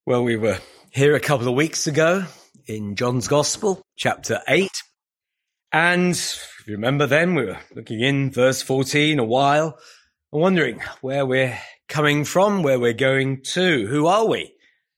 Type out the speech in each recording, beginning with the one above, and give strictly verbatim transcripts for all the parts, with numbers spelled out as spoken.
Well, we were here a couple of weeks ago in John's Gospel, chapter eight. And if you remember then, we were looking in verse fourteen a while, and wondering where we're coming from, where we're going to, who are we?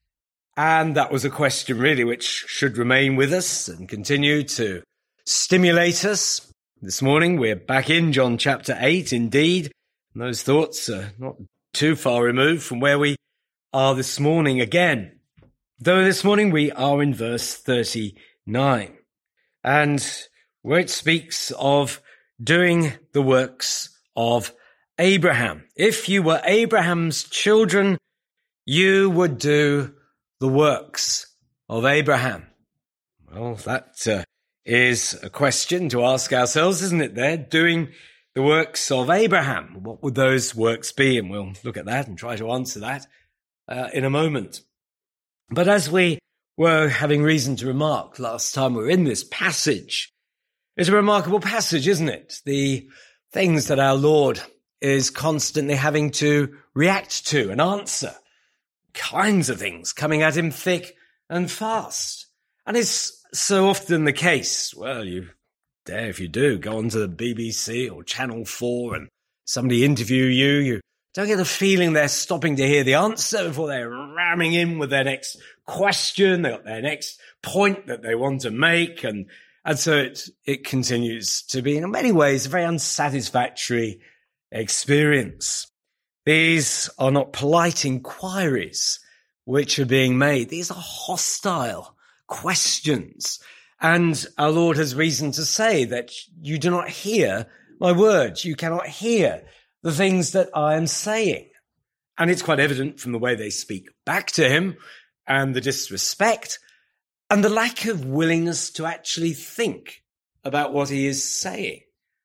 And that was a question really which should remain with us and continue to stimulate us. This morning we're back in John chapter eight indeed, and those thoughts are not too far removed from where we are this morning again. Though this morning we are in verse thirty-nine, and where it speaks of doing the works of Abraham. If you were Abraham's children, you would do the works of Abraham. Well, that uh, is a question to ask ourselves, isn't it there? Doing the works of Abraham. What would those works be? And we'll look at that and try to answer that uh, in a moment. But as we were having reason to remark last time we were in this passage, it's a remarkable passage, isn't it? The things that our Lord is constantly having to react to and answer. Kinds of things coming at him thick and fast. And it's so often the case. Well, you dare, if you do, go onto the B B C or Channel four and somebody interview you, you don't get the feeling they're stopping to hear the answer before they're ramming in with their next question. They've got their next point that they want to make. And, and so it, it continues to be, in many ways, a very unsatisfactory experience. These are not polite inquiries which are being made. These are hostile questions. And our Lord has reason to say that you do not hear my words. You cannot hear the things that I am saying. And it's quite evident from the way they speak back to him and the disrespect and the lack of willingness to actually think about what he is saying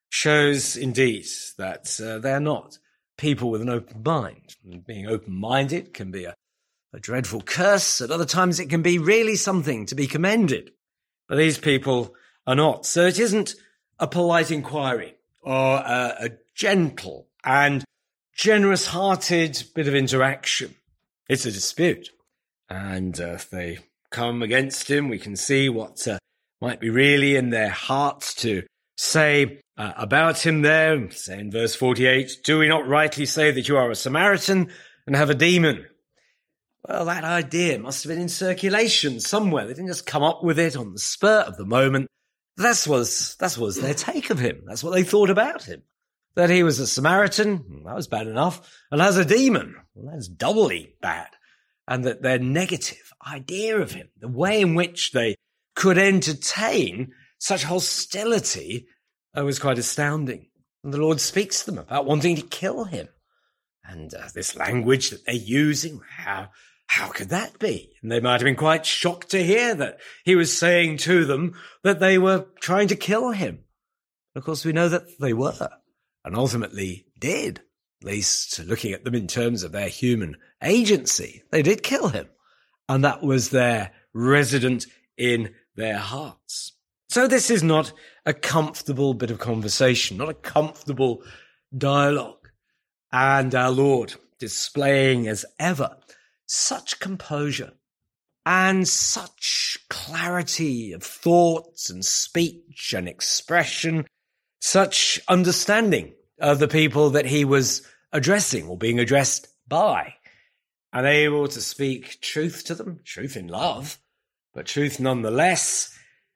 shows indeed that uh, they're not people with an open mind. Being open-minded can be a, a dreadful curse. At other times it can be really something to be commended. But these people are not. So it isn't a polite inquiry or a, a gentle and generous-hearted bit of interaction. It's a dispute. And uh, if they come against him, we can see what uh, might be really in their hearts to say uh, about him there. Say in verse forty-eight, do we not rightly say that you are a Samaritan and have a demon? Well, that idea must have been in circulation somewhere. They didn't just come up with it on the spur of the moment. That was, that was their take of him. That's what they thought about him. That he was a Samaritan, that was bad enough, and has a demon, well, that's doubly bad. And that their negative idea of him, the way in which they could entertain such hostility, uh, was quite astounding. And the Lord speaks to them about wanting to kill him. And uh, this language that they're using, how how could that be? And they might have been quite shocked to hear that he was saying to them that they were trying to kill him. Of course, we know that they were, and ultimately did, at least looking at them in terms of their human agency. They did kill him, and that was their resident in their hearts. So this is not a comfortable bit of conversation, not a comfortable dialogue. And our Lord displaying as ever such composure and such clarity of thoughts and speech and expression, such understanding of the people that he was addressing or being addressed by, and able to speak truth to them, truth in love, but truth nonetheless.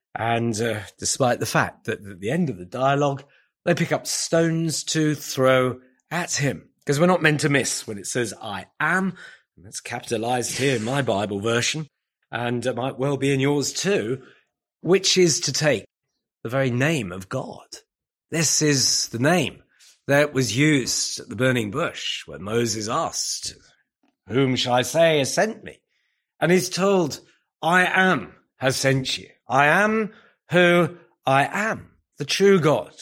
And uh, despite the fact that at the end of the dialogue, they pick up stones to throw at him. Because we're not meant to miss when it says, I am, and that's capitalized here in my Bible version, and it might well be in yours too, which is to take the very name of God. This is the name that was used at the burning bush when Moses asked, whom shall I say has sent me? And he's told, I am has sent you. I am who I am, the true God,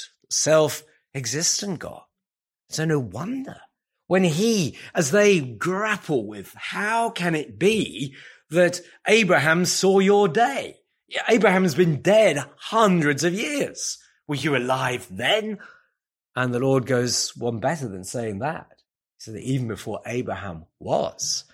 self-existent God. So no wonder when he, as they grapple with how can it be that Abraham saw your day? Abraham's been dead hundreds of years. Were you alive then? And the Lord goes one better than saying that. So that even before Abraham was,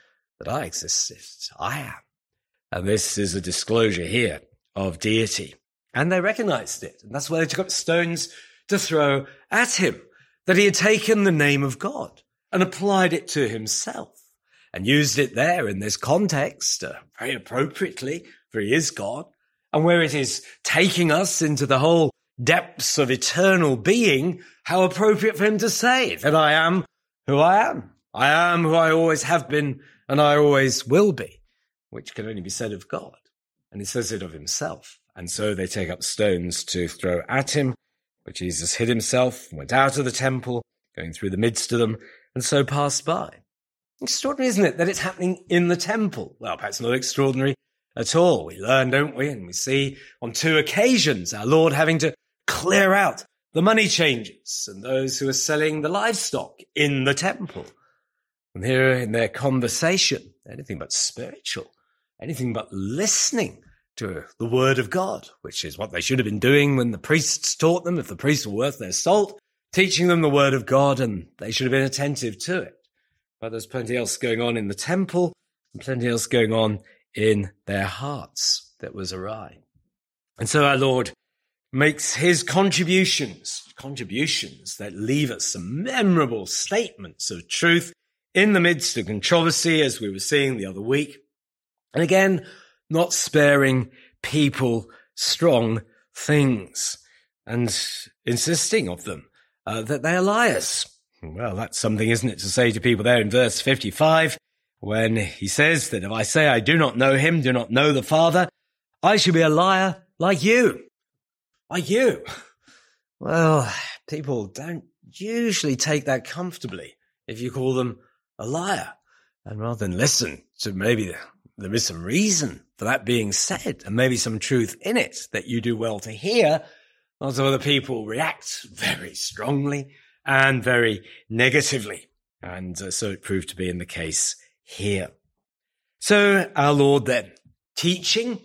that I existed. I am. And this is a disclosure here of deity. And they recognized it. And that's why they took up stones to throw at him, that he had taken the name of God and applied it to himself and used it there in this context uh, very appropriately, for he is God. And where it is taking us into the whole depths of eternal being, how appropriate for him to say that I am who I am. I am who I always have been and I always will be, which can only be said of God. And he says it of himself. And so they take up stones to throw at him, but Jesus hid himself, went out of the temple, going through the midst of them, and so passed by. Extraordinary, isn't it, that it's happening in the temple? Well, perhaps not extraordinary at all. We learn, don't we? And we see on two occasions our Lord having to clear out the money changers and those who are selling the livestock in the temple. And here in their conversation, anything but spiritual, anything but listening to the word of God, which is what they should have been doing when the priests taught them, if the priests were worth their salt, teaching them the word of God, and they should have been attentive to it. But there's plenty else going on in the temple and plenty else going on in their hearts that was awry. And so our Lord makes his contributions, contributions that leave us some memorable statements of truth in the midst of controversy, as we were seeing the other week. And again, not sparing people strong things and insisting of them uh, that they are liars. Well, that's something, isn't it, to say to people there in verse fifty-five, when he says that if I say I do not know him, do not know the Father, I should be a liar like you. Like you. Well, people don't usually take that comfortably if you call them a liar. And rather than listen to maybe there is some reason for that being said and maybe some truth in it that you do well to hear, lots of other people react very strongly and very negatively. And uh, so it proved to be in the case here. So our Lord then, teaching,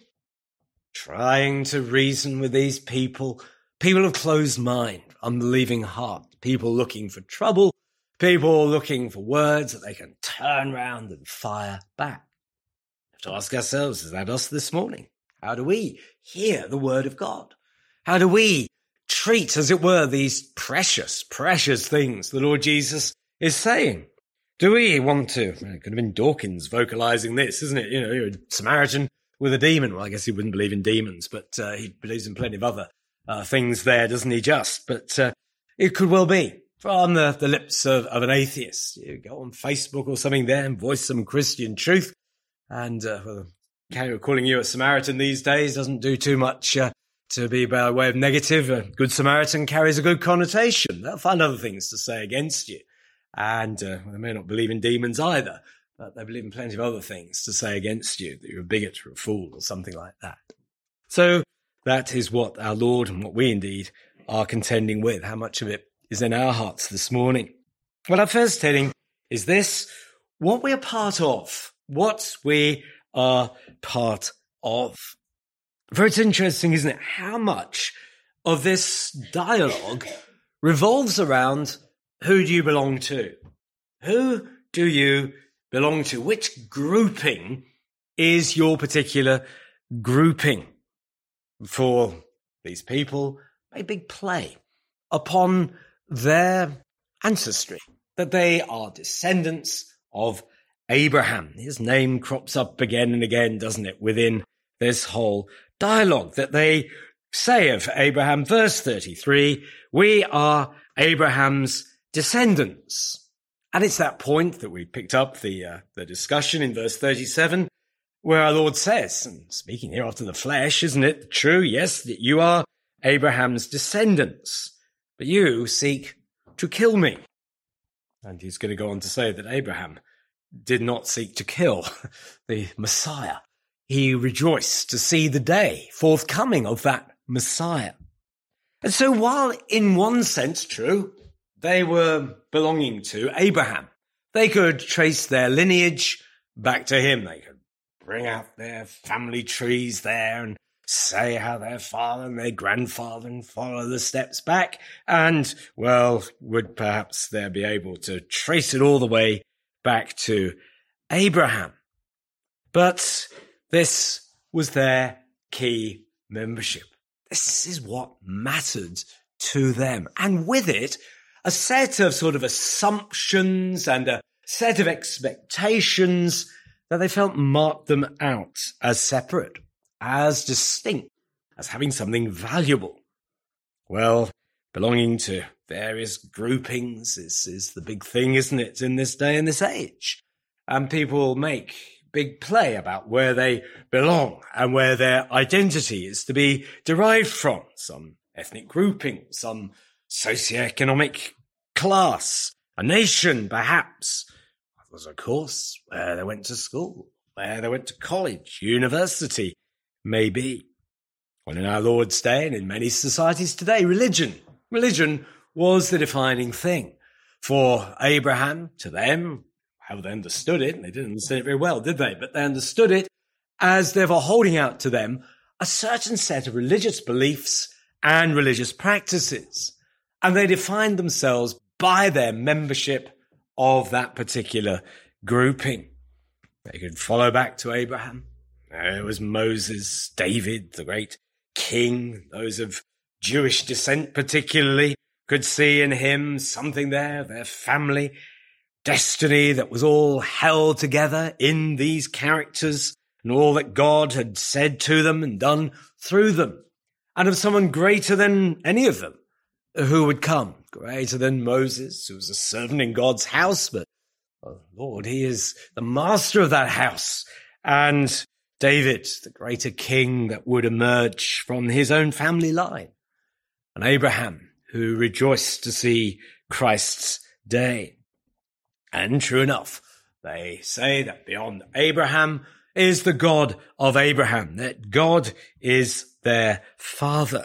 trying to reason with these people, people of closed mind, unbelieving heart, people looking for trouble, people looking for words that they can turn round and fire back. We have to ask ourselves, is that us this morning? How do we hear the word of God? How do we treat, as it were, these precious, precious things the Lord Jesus is saying? Do we want to? Well, it could have been Dawkins vocalizing this, isn't it? You know, you're a Samaritan with a demon. Well, I guess he wouldn't believe in demons, but uh, he believes in plenty of other uh, things there, doesn't he, just? But uh, it could well be from the, the lips of, of an atheist. You go on Facebook or something there and voice some Christian truth. And uh, well, calling you a Samaritan these days doesn't do too much uh, to be by way of negative. A good Samaritan carries a good connotation. They'll find other things to say against you. And uh, well, they may not believe in demons either, but they believe in plenty of other things to say against you, that you're a bigot or a fool or something like that. So that is what our Lord and what we indeed are contending with. How much of it is in our hearts this morning? Well, our first heading is this: what we are part of. What we are part of. For it's interesting, isn't it, how much of this dialogue revolves around who do you belong to? Who do you belong to? Which grouping is your particular grouping? For these people, a big play upon their ancestry, that they are descendants of Abraham. His name crops up again and again, doesn't it, within this whole dialogue that they say of Abraham. Verse thirty-three, we are Abraham's descendants. And it's that point that we picked up the uh, the discussion in verse thirty-seven, where our Lord says, and speaking here after the flesh, isn't it true? Yes, that you are Abraham's descendants, but you seek to kill me. And he's going to go on to say that Abraham did not seek to kill the Messiah. He rejoiced to see the day forthcoming of that Messiah. And so while in one sense, true, they were belonging to Abraham, they could trace their lineage back to him. They could bring out their family trees there and say how their father and their grandfather and follow the steps back. And, well, would perhaps they be able to trace it all the way back to Abraham. But this was their key membership. This is what mattered to them. And with it, a set of sort of assumptions and a set of expectations that they felt marked them out as separate, as distinct, as having something valuable. Well, belonging to various groupings is, is the big thing, isn't it, in this day and this age? And people make big play about where they belong and where their identity is to be derived from. Some ethnic grouping, some socioeconomic class, a nation perhaps. Others, of course, where they went to school, where they went to college, university, maybe. Well, in our Lord's day and in many societies today, religion, religion was the defining thing. For Abraham, to them, how they understood it, and they didn't understand it very well, did they? But they understood it as therefore holding out to them a certain set of religious beliefs and religious practices. And they defined themselves by their membership of that particular grouping. They could follow back to Abraham. There was Moses, David, the great king. Those of Jewish descent particularly could see in him something there, their family, destiny that was all held together in these characters and all that God had said to them and done through them, and of someone greater than any of them who would come, greater than Moses, who was a servant in God's house, but oh Lord, he is the master of that house, and David, the greater king that would emerge from his own family line, and Abraham, who rejoiced to see Christ's day. And true enough, they say that beyond Abraham is the God of Abraham, that God is their father.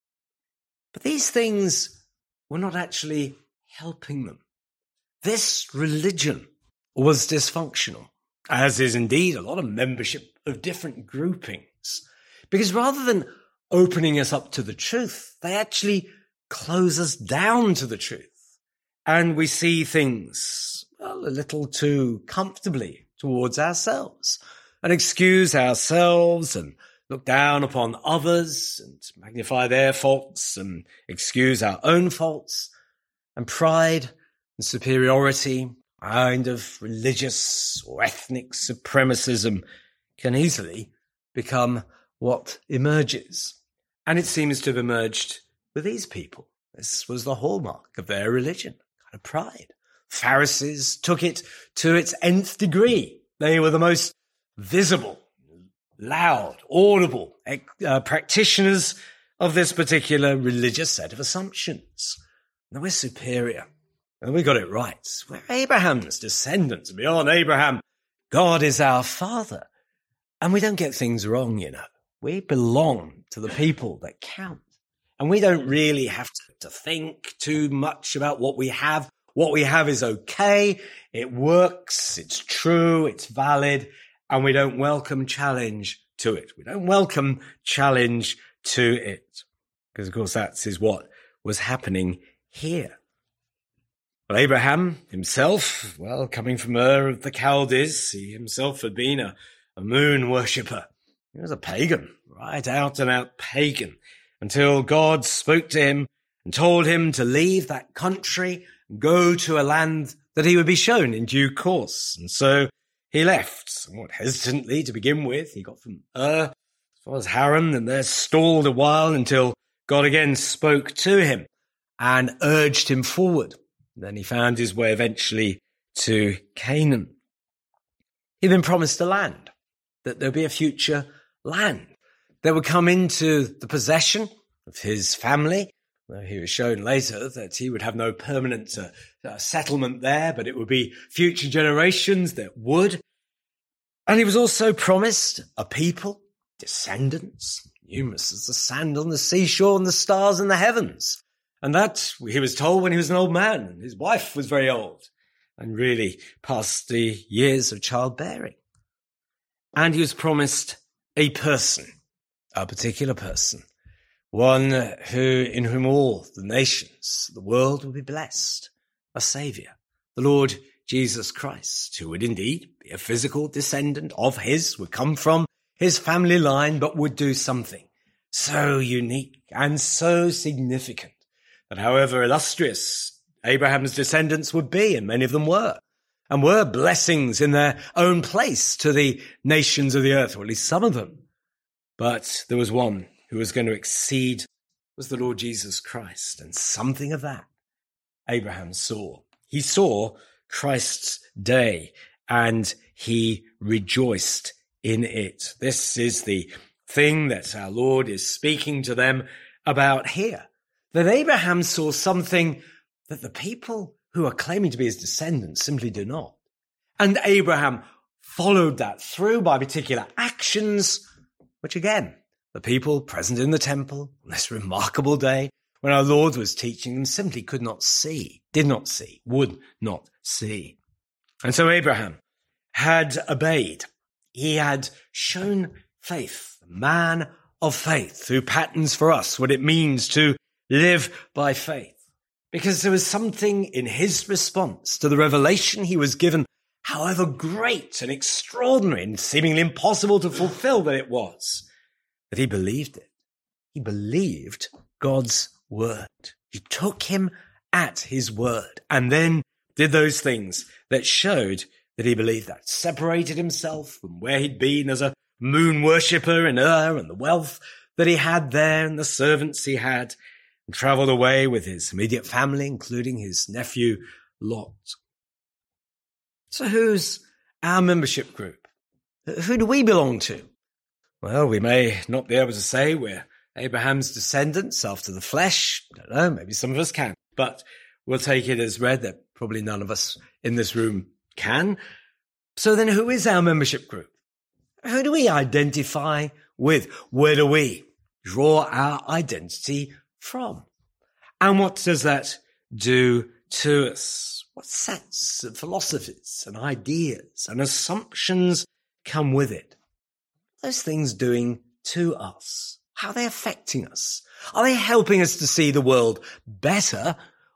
But these things were not actually helping them. This religion was dysfunctional, as is indeed a lot of membership of different groupings, because rather than opening us up to the truth, they actually close us down to the truth. And we see things, well, a little too comfortably towards ourselves and excuse ourselves and look down upon others and magnify their faults and excuse our own faults. And pride and superiority, kind of religious or ethnic supremacism, can easily become what emerges. And it seems to have emerged with these people. This was the hallmark of their religion, kind of pride. Pharisees took it to its nth degree. They were the most visible, loud, audible uh, practitioners of this particular religious set of assumptions. And we're superior. And we got it right. We're Abraham's descendants. Beyond Abraham, God is our father. And we don't get things wrong, you know. We belong to the people that count. And we don't really have to, to think too much about what we have. What we have is okay. It works. It's true. It's valid. And we don't welcome challenge to it. We don't welcome challenge to it. Because, of course, that is what was happening here. Well, Abraham himself, well, coming from Ur of the Chaldees, he himself had been a, a moon worshipper. He was a pagan, right out and out pagan, until God spoke to him and told him to leave that country and go to a land that he would be shown in due course. And so he left, somewhat hesitantly to begin with. He got from Ur as far as Haran and there stalled a while until God again spoke to him and urged him forward. Then he found his way eventually to Canaan. He'd been promised a land, that there'd be a future land that would come into the possession of his family. Though he was shown later that he would have no permanent uh, uh, settlement there, but it would be future generations that would. And he was also promised a people, descendants, numerous as the sand on the seashore and the stars in the heavens. And that he was told when he was an old man, and his wife was very old and really past the years of childbearing. And he was promised a person, a particular person, one who, in whom all the nations, the world will be blessed, a saviour, the Lord Jesus Christ, who would indeed be a physical descendant of his, would come from his family line, but would do something so unique and so significant that however illustrious Abraham's descendants would be, and many of them were, and were blessings in their own place to the nations of the earth, or at least some of them. But there was one who was going to exceed, was the Lord Jesus Christ, and something of that Abraham saw. He saw Christ's day, and he rejoiced in it. This is the thing that our Lord is speaking to them about here, that Abraham saw something that the people who are claiming to be his descendants simply do not. And Abraham followed that through by particular actions, which again, the people present in the temple on this remarkable day when our Lord was teaching them simply could not see, did not see, would not see. And so Abraham had obeyed. He had shown faith, a man of faith who patterns for us what it means to live by faith. Because there was something in his response to the revelation he was given, however great and extraordinary and seemingly impossible to fulfill that it was, that he believed it. He believed God's word. He took him at his word and then did those things that showed that he believed that. Separated himself from where he'd been as a moon worshipper in Ur and the wealth that he had there and the servants he had, and travelled away with his immediate family, including his nephew Lot. So who's our membership group? Who do we belong to? Well, we may not be able to say we're Abraham's descendants after the flesh. I don't know, maybe some of us can. But we'll take it as read that probably none of us in this room can. So then who is our membership group? Who do we identify with? Where do we draw our identity from? And what does that do to us? What sets and philosophies and ideas and assumptions come with it? Those things doing to us? How are they affecting us? Are they helping us to see the world better?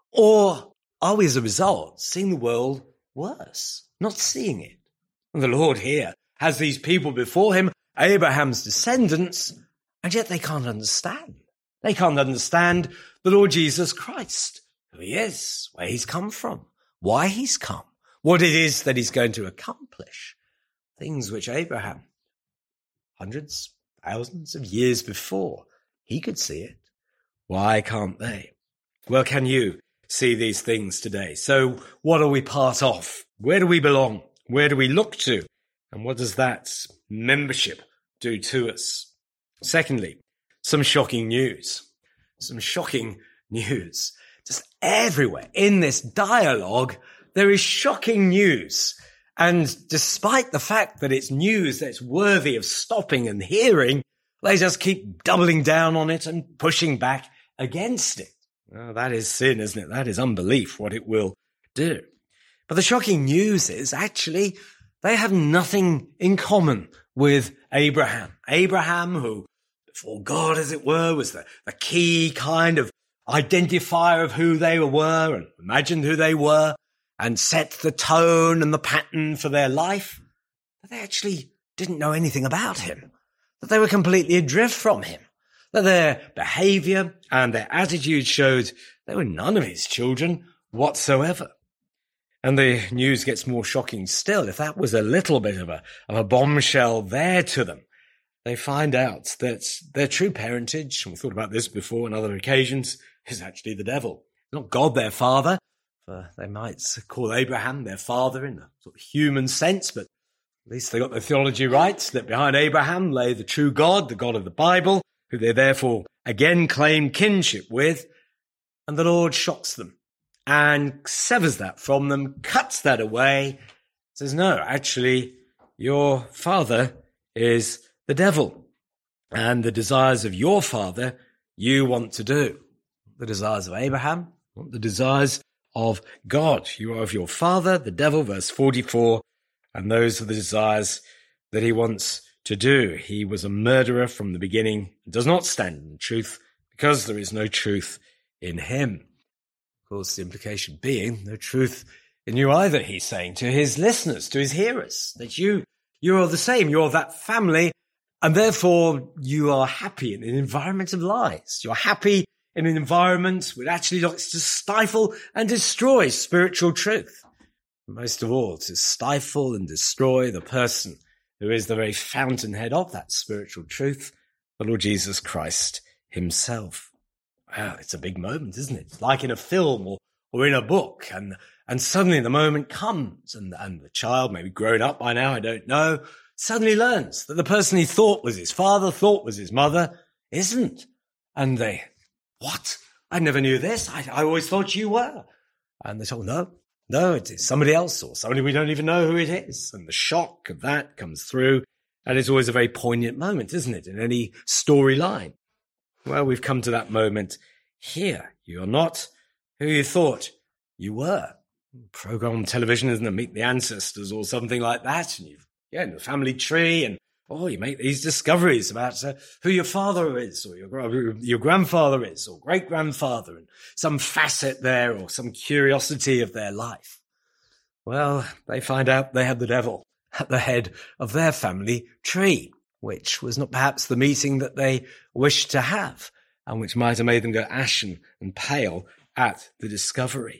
Or are we, as a result, seeing the world worse, not seeing it? And the Lord here has these people before him, Abraham's descendants, and yet they can't understand. They can't understand the Lord Jesus Christ, who he is, where he's come from, why he's come, what it is that he's going to accomplish. Things which Abraham, hundreds, thousands of years before, he could see it. Why can't they? Well, can you see these things today? So what are we part of? Where do we belong? Where do we look to? And what does that membership do to us? Secondly, some shocking news. Some shocking news. Just everywhere in this dialogue, there is shocking news. And despite the fact that it's news that's worthy of stopping and hearing, they just keep doubling down on it and pushing back against it. Well, that is sin, isn't it? That is unbelief, what it will do. But the shocking news is actually they have nothing in common with Abraham. Abraham, who before God, as it were, was the, the key kind of identifier of who they were and imagined who they were and set the tone and the pattern for their life, but they actually didn't know anything about him, that they were completely adrift from him, that their behavior and their attitude showed they were none of his children whatsoever. And the news gets more shocking still. If that was a little bit of a, of a bombshell there to them, they find out that their true parentage, and we thought about this before on other occasions, is actually the devil. Not God, their father. For they might call Abraham their father in a sort of human sense, but at least they got the theology right, that behind Abraham lay the true God, the God of the Bible, who they therefore again claim kinship with. And the Lord shocks them and severs that from them, cuts that away, says, no, actually, your father is the devil, and the desires of your father you want to do. The desires of Abraham, not the desires of God. You are of your father, the devil, verse forty-four, and those are the desires that he wants to do. He was a murderer from the beginning, and does not stand in the truth, because there is no truth in him. Of course, the implication being no truth in you either, he's saying to his listeners, to his hearers, that you, you are the same. You're that family, and therefore you are happy in an environment of lies. You're happy in an environment which actually likes to stifle and destroy spiritual truth. Most of all, to stifle and destroy the person who is the very fountainhead of that spiritual truth, the Lord Jesus Christ himself. Well, it's a big moment, isn't it? It's like in a film or, or in a book, and and suddenly the moment comes, and, and the child, maybe grown up by now, I don't know, suddenly learns that the person he thought was his father, thought was his mother, isn't. And they, what? I never knew this. I, I always thought you were. And they told, no, no, it's somebody else, or somebody we don't even know who it is. And the shock of that comes through. And it's always a very poignant moment, isn't it, in any storyline? Well, we've come to that moment here. You're not who you thought you were. Program on television, isn't it? Meet the Ancestors or something like that. And you've, yeah, in the family tree, and oh, you make these discoveries about uh, who your father is, or your, your grandfather is, or great-grandfather, and some facet there, or some curiosity of their life. Well, they find out they have the devil at the head of their family tree, which was not perhaps the meeting that they wished to have, and which might have made them go ashen and pale at the discovery.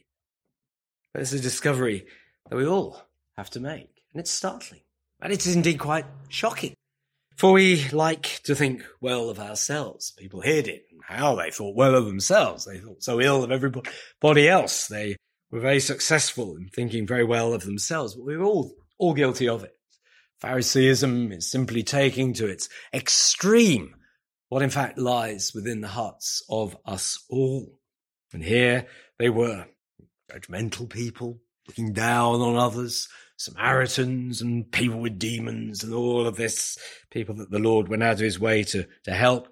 But it's a discovery that we all have to make, and it's startling, and it is indeed quite shocking. For we like to think well of ourselves. People here did, and how they thought well of themselves. They thought so ill of everybody else. They were very successful in thinking very well of themselves, but we were all, all guilty of it. Phariseeism is simply taking to its extreme what in fact lies within the hearts of us all. And here they were, judgmental people, looking down on others, Samaritans and people with demons and all of this, people that the Lord went out of his way to, to help.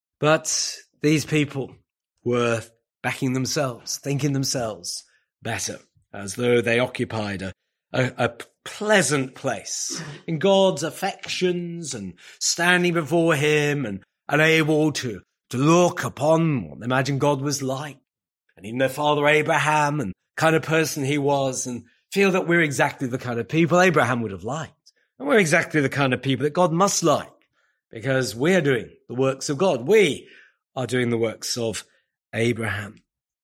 But these people were backing themselves, thinking themselves better, as though they occupied a, a, a pleasant place in God's affections and standing before him and, and able to, to look upon what they imagined God was like, and even their father Abraham and kind of person he was, and feel that we're exactly the kind of people Abraham would have liked. And we're exactly the kind of people that God must like, because we're doing the works of God. We are doing the works of Abraham.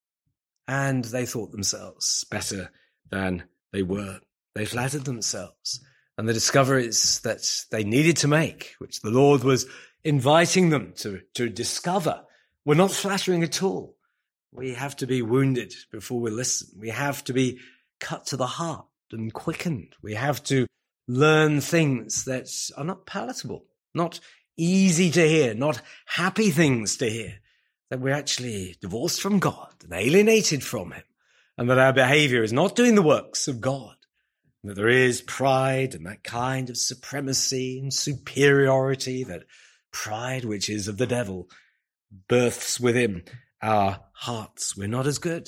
And they thought themselves better than they were. They flattered themselves. And the discoveries that they needed to make, which the Lord was inviting them to, to discover, were not flattering at all. We have to be wounded before we listen. We have to be cut to the heart and quickened. We have to learn things that are not palatable, not easy to hear, not happy things to hear, that we're actually divorced from God and alienated from him, and that our behavior is not doing the works of God, and that there is pride and that kind of supremacy and superiority, that pride which is of the devil, births within our hearts. We're not as good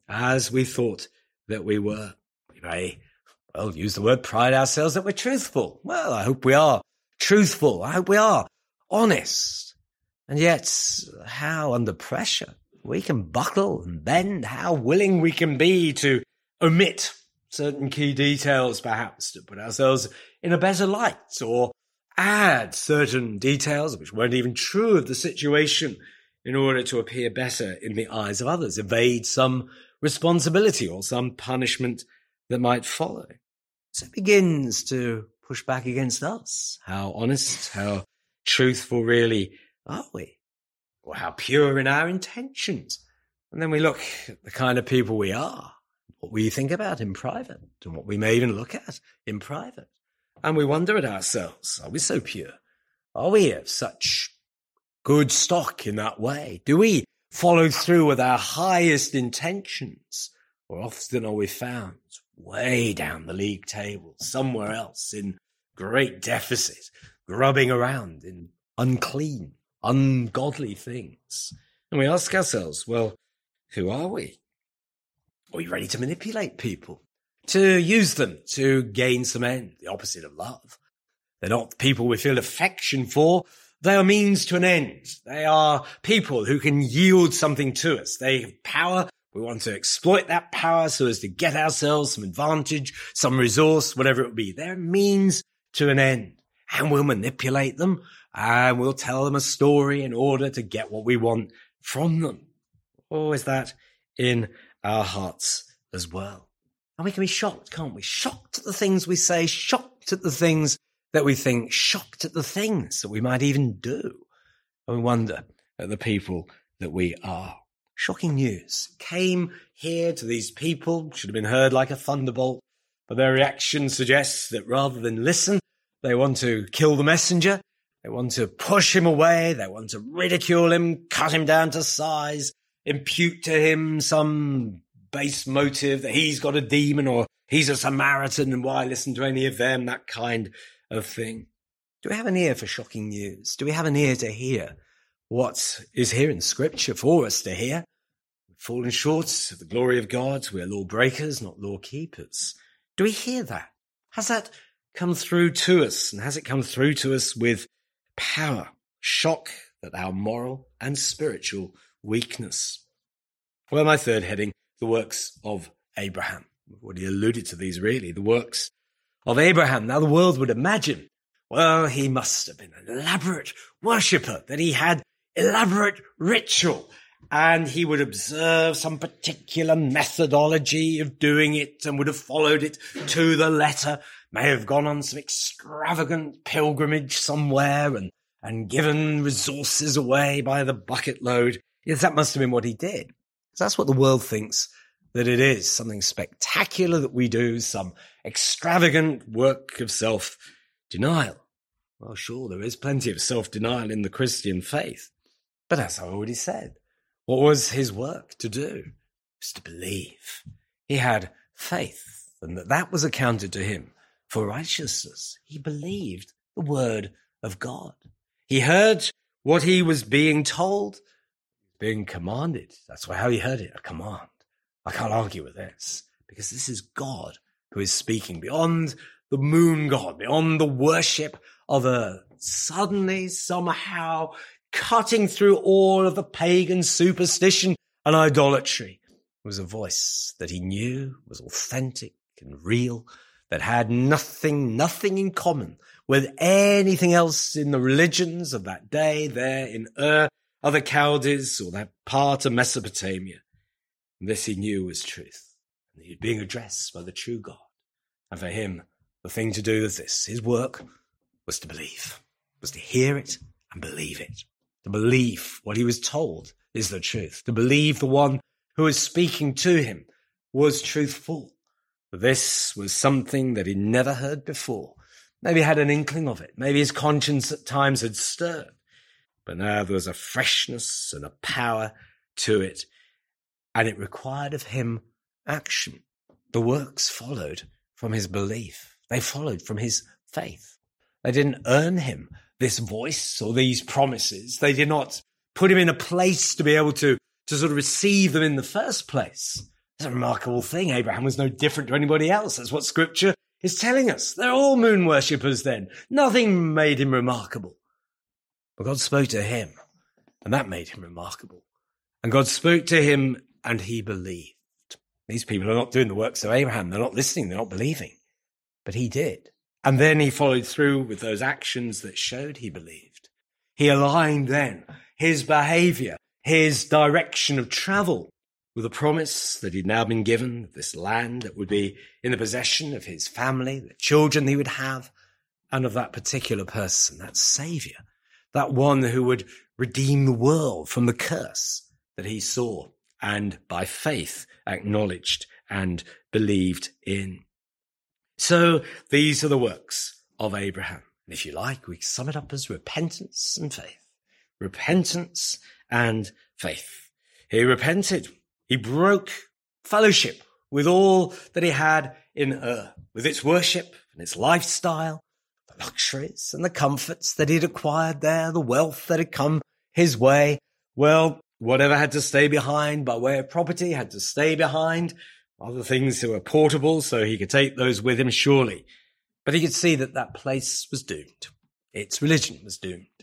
as we thought that we were. We may, well, use the word pride ourselves that we're truthful. Well, I hope we are truthful. I hope we are honest. And yet, how under pressure we can buckle and bend, how willing we can be to omit certain key details, perhaps, to put ourselves in a better light, or add certain details which weren't even true of the situation in order to appear better in the eyes of others, evade some responsibility or some punishment that might follow. So it begins to push back against us. How honest, how truthful really are we? Or how pure in our intentions? And then we look at the kind of people we are, what we think about in private, and what we may even look at in private. And we wonder at ourselves, are we so pure? Are we of such good stock in that way? Do we follow through with our highest intentions? Or often are we found way down the league table, somewhere else, in great deficit, grubbing around in unclean, ungodly things? And we ask ourselves, well, who are we? Are we ready to manipulate people, to use them to gain some end, the opposite of love? They're not people we feel affection for. They are means to an end. They are people who can yield something to us. They have power We want to exploit that power so as to get ourselves some advantage, some resource, whatever it be. They're a means to an end. And we'll manipulate them and we'll tell them a story in order to get what we want from them. Or is that in our hearts as well? And we can be shocked, can't we? Shocked at the things we say, shocked at the things that we think, shocked at the things that we might even do. And we wonder at the people that we are. Shocking news came here to these people, should have been heard like a thunderbolt, but their reaction suggests that rather than listen, they want to kill the messenger, they want to push him away, they want to ridicule him, cut him down to size, impute to him some base motive that he's got a demon or he's a Samaritan and why listen to any of them, that kind of thing. Do we have an ear for shocking news? Do we have an ear to hear what is here in Scripture for us to hear? We've fallen short of the glory of God. We're law breakers, not law keepers. Do we hear that? Has that come through to us? And has it come through to us with power? Shock at our moral and spiritual weakness. Well, my third heading, the works of Abraham. We've already alluded to these really, the works of Abraham. Now the world would imagine, well, he must have been an elaborate worshipper, that he had elaborate ritual, and he would observe some particular methodology of doing it and would have followed it to the letter, may have gone on some extravagant pilgrimage somewhere and, and given resources away by the bucket load. Yes, that must have been what he did. So that's what the world thinks that it is, something spectacular that we do, some extravagant work of self-denial. Well, sure, there is plenty of self-denial in the Christian faith. But as I already said, what was his work to do? It was to believe. He had faith, and that that was accounted to him for righteousness. He believed the word of God. He heard what he was being told, being commanded. That's how he heard it, a command. I can't argue with this, because this is God who is speaking beyond the moon god, beyond the worship of earth. Suddenly, somehow, cutting through all of the pagan superstition and idolatry was a voice that he knew was authentic and real, that had nothing, nothing in common with anything else in the religions of that day there in Ur, other Chaldees, or that part of Mesopotamia. And this he knew was truth. And he was being addressed by the true God. And for him, the thing to do is this. His work was to believe, was to hear it and believe it. To believe what he was told is the truth. To believe the one who was speaking to him was truthful. This was something that he'd never heard before. Maybe he had an inkling of it. Maybe his conscience at times had stirred. But now there was a freshness and a power to it. And it required of him action. The works followed from his belief. They followed from his faith. They didn't earn him this voice or these promises. They did not put him in a place to be able to, to sort of receive them in the first place. It's a remarkable thing. Abraham was no different to anybody else. That's what Scripture is telling us. They're all moon worshippers then. Nothing made him remarkable. But God spoke to him, and that made him remarkable. And God spoke to him, and he believed. These people are not doing the works of Abraham. They're not listening. They're not believing. But he did. And then he followed through with those actions that showed he believed. He aligned then his behavior, his direction of travel with a promise that he'd now been given of this land that would be in the possession of his family, the children he would have, and of that particular person, that Savior, that one who would redeem the world from the curse that he saw and by faith acknowledged and believed in. So these are the works of Abraham. And if you like, we sum it up as repentance and faith. Repentance and faith. He repented. He broke fellowship with all that he had in Ur, with its worship and its lifestyle, the luxuries and the comforts that he'd acquired there, the wealth that had come his way. Well, whatever had to stay behind by way of property had to stay behind. Other things that were portable, so he could take those with him, surely. But he could see that that place was doomed. Its religion was doomed.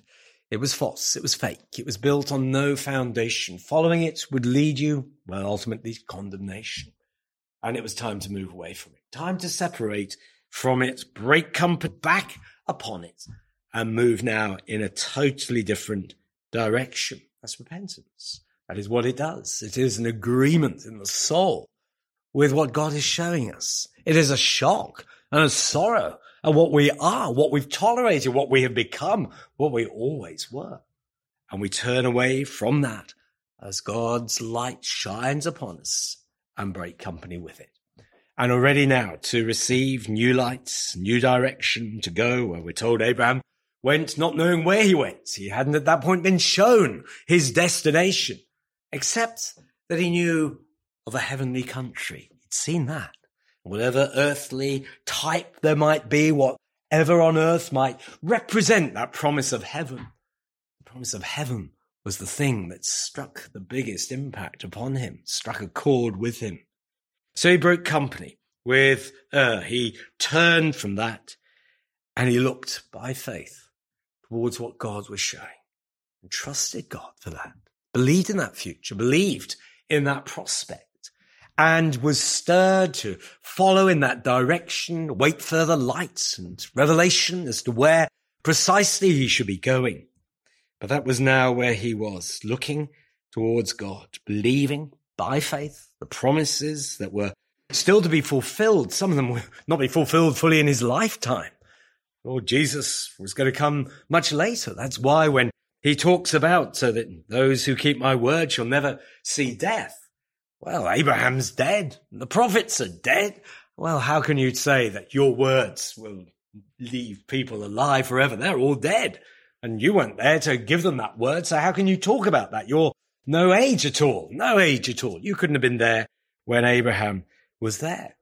It was false. It was fake. It was built on no foundation. Following it would lead you, well, ultimately to condemnation. And it was time to move away from it. Time to separate from it, break company back upon it, and move now in a totally different direction. That's repentance. That is what it does. It is an agreement in the soul with what God is showing us. It is a shock and a sorrow at what we are, what we've tolerated, what we have become, what we always were. And we turn away from that as God's light shines upon us and break company with it. And are ready now to receive new lights, new direction, to go where we're told Abraham went not knowing where he went. He hadn't at that point been shown his destination, except that he knew of a heavenly country. He'd seen that. Whatever earthly type there might be, whatever on earth might represent that promise of heaven, the promise of heaven was the thing that struck the biggest impact upon him, struck a chord with him. So he broke company with Ur. He turned from that and he looked by faith towards what God was showing and trusted God for that, believed in that future, believed in that prospect, and was stirred to follow in that direction, wait further lights and revelation as to where precisely he should be going. But that was now where he was, looking towards God, believing by faith the promises that were still to be fulfilled. Some of them will not be fulfilled fully in his lifetime. Lord Jesus was going to come much later. That's why when he talks about so that those who keep my word shall never see death. Well, Abraham's dead. The prophets are dead. Well, how can you say that your words will leave people alive forever? They're all dead. And you weren't there to give them that word. So how can you talk about that? You're no age at all. No age at all. You couldn't have been there when Abraham was there.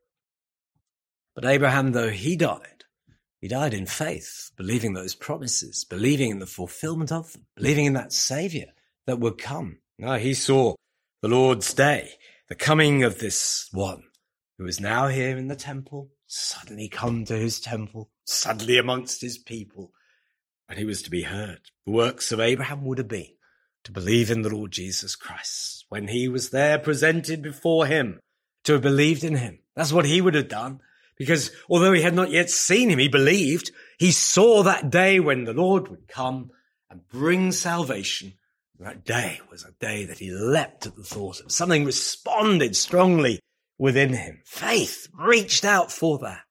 But Abraham, though he died, he died in faith, believing those promises, believing in the fulfillment of them, believing in that Savior that would come. Now he saw the Lord's day, the coming of this one who is now here in the temple, suddenly come to his temple, suddenly amongst his people, and he was to be heard. The works of Abraham would have been to believe in the Lord Jesus Christ. When he was there presented before him, to have believed in him. That's what he would have done. Because although he had not yet seen him, he believed. He saw that day when the Lord would come and bring salvation. That day was a day that he leapt at the thought of. Something responded strongly within him. Faith reached out for that.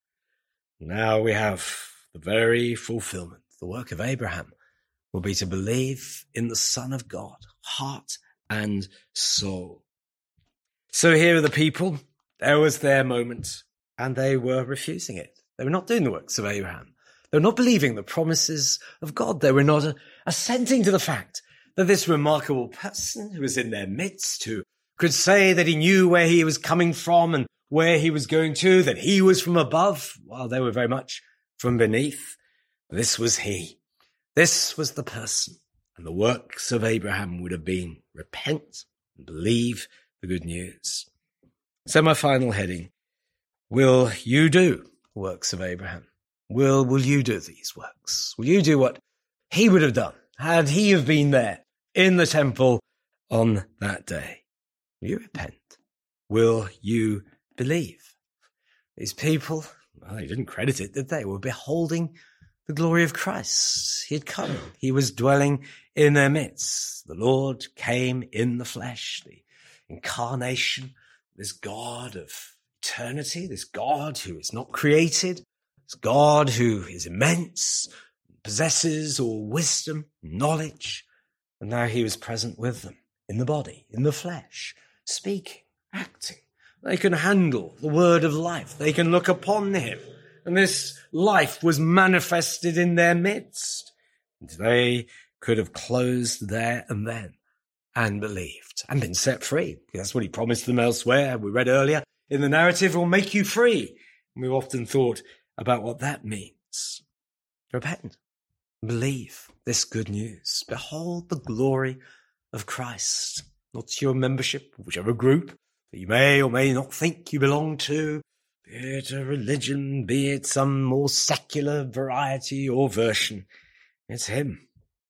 Now we have the very fulfillment. The work of Abraham will be to believe in the Son of God, heart and soul. So here are the people. There was their moment, and they were refusing it. They were not doing the works of Abraham. They were not believing the promises of God. They were not assenting to the fact that this remarkable person who was in their midst, who could say that he knew where he was coming from and where he was going to, that he was from above, while they were very much from beneath. This was he. This was the person. And the works of Abraham would have been repent and believe the good news. So my final heading, will you do the works of Abraham? Will, will you do these works? Will you do what he would have done had he have been there in the temple on that day? Will you repent? Will you believe? These people, well, they didn't credit it, did they? Were beholding the glory of Christ. He had come. He was dwelling in their midst. The Lord came in the flesh, the incarnation, this God of eternity, this God who is not created, this God who is immense, possesses all wisdom, knowledge, and now he was present with them in the body, in the flesh, speaking, acting. They can handle the word of life. They can look upon him, and this life was manifested in their midst. And they could have closed there and then and believed and been set free. That's what he promised them elsewhere. We read earlier in the narrative, will make you free. And we've often thought about what that means. Repent. Believe this good news. Behold the glory of Christ. Not your membership, whichever group that you may or may not think you belong to, be it a religion, be it some more secular variety or version. It's him.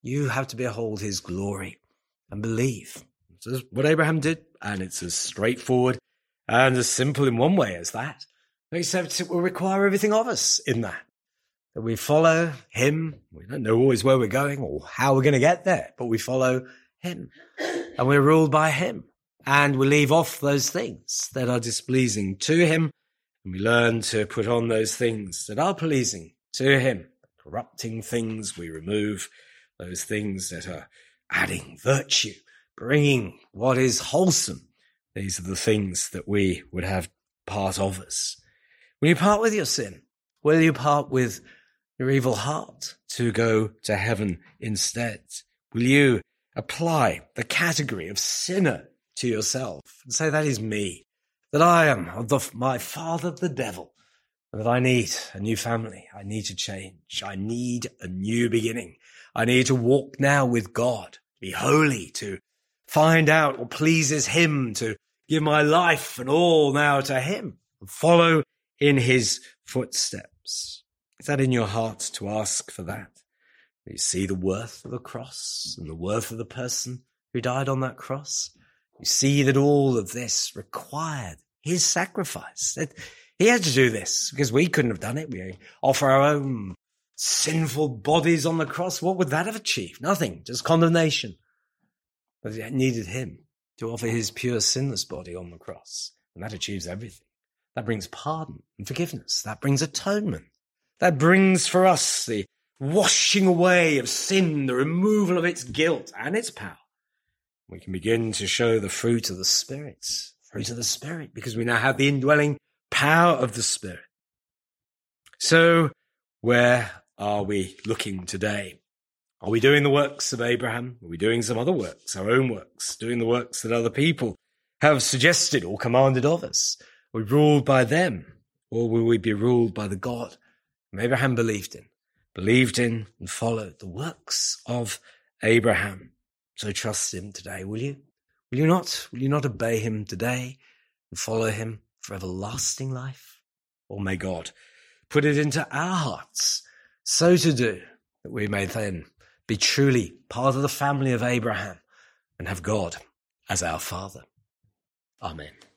You have to behold his glory and believe. This is what Abraham did, and it's as straightforward and as simple in one way as that. Except it will require everything of us in that. That we follow him. We don't know always where we're going or how we're going to get there, but we follow him. And we're ruled by him. And we leave off those things that are displeasing to him. And we learn to put on those things that are pleasing to him. Corrupting things we remove. Those things that are adding virtue, bringing what is wholesome. These are the things that we would have part of us. Will you part with your sin? Will you part with your evil heart to go to heaven instead? Will you apply the category of sinner to yourself and say, that is me, that I am of the, my father, the devil, and that I need a new family. I need to change. I need a new beginning. I need to walk now with God, be holy, to find out what pleases him, to give my life and all now to him, and follow in his footsteps. Is that in your heart to ask for that? Do you see the worth of the cross and the worth of the person who died on that cross? You see that all of this required his sacrifice. That he had to do this because we couldn't have done it. We offer our own sinful bodies on the cross. What would that have achieved? Nothing, just condemnation. But it needed him to offer his pure sinless body on the cross. And that achieves everything. That brings pardon and forgiveness. That brings atonement. That brings for us the washing away of sin, the removal of its guilt and its power. We can begin to show the fruit of the Spirit, fruit of the Spirit, because we now have the indwelling power of the Spirit. So, where are we looking today? Are we doing the works of Abraham? Are we doing some other works, our own works, doing the works that other people have suggested or commanded of us? Are we ruled by them, or will we be ruled by the God whom Abraham believed in, believed in and followed the works of Abraham? So trust him today, will you? Will you not? Will you not obey him today and follow him for everlasting life? Or may God put it into our hearts so to do that we may then be truly part of the family of Abraham and have God as our Father. Amen.